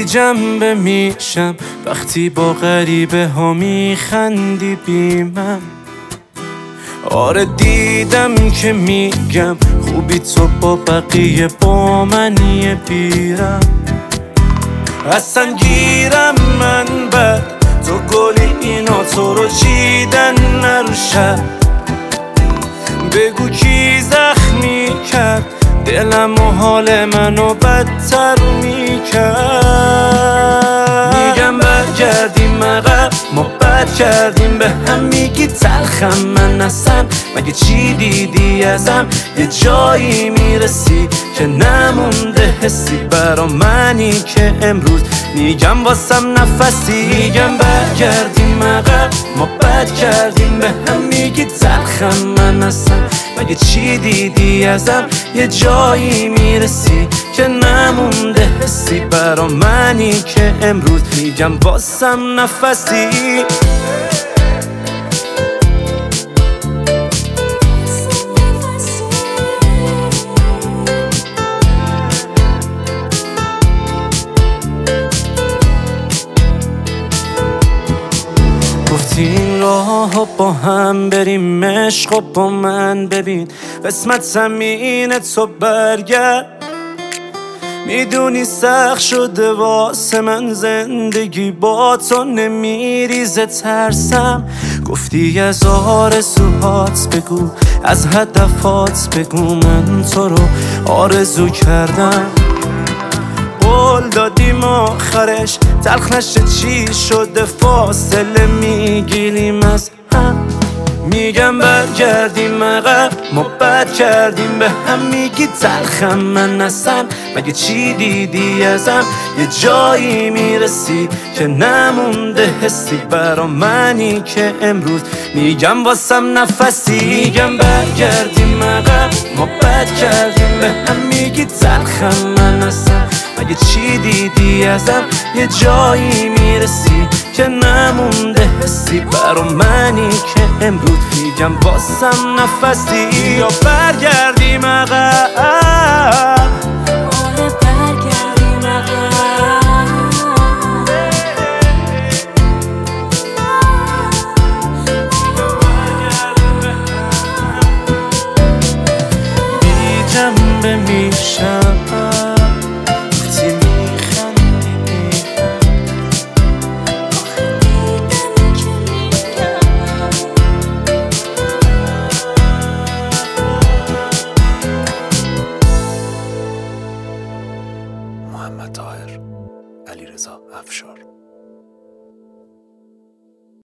جنبه میشم وقتی با غریبه ها میخندی بیمم. آره دیدم که میگم خوبی تو با بقیه با منی بیرم. اصلا گیرم من بر تو گلی اینا تو رو چیدن نروشد. بگو کی زخمی کرد دلم و حال منو بدتر میکرد. میگم برگردیم عقب ما بد کردیم به هم، میگی تلخم من اصلا مگه چی دیدی ازم؟ یه جایی میرسی که نمونده حسی برا منی که امروز میگم واسم نفسی. میگم برگردیم عقب ما بد کردیم به هم، میگی تلخم من اصلا مگه چی دیدی ازم؟ یه جایی میرسی که نمونده حسی برا منی که امروز میگم واسم نفسی. گفتی این راه با هم بریم عشق و با من ببین قسمت زمین تو برگرد. میدونی سخت شده واسه من زندگی با تو نمیریزه ترسم. گفتی از آرزوهات بگو از هدفات بگو من تو رو آرزو کردم. قول دادیم آخرش تلخ نشه چی شده فاصله میگیریم از هم. میگم برگردیم عقب ما بد کردیم به هم، میگی تلخم من اصلا مگه چی دیدی ازم؟ یه جایی میرسی که نمونده حسی برا منی که امروز میگم واسم نفسی. میگم برگردیم عقب ما بد کردیم به هم، میگی تلخم من اصلا مگه چی دیدی ازم؟ یه جایی میرسی که نمونده حسی برا منی که امروز میگم واسم نفسی. یا برگردیم عقب برگردیم عقب بی جنبه میشم محمد طاهر، علیرضا افشار.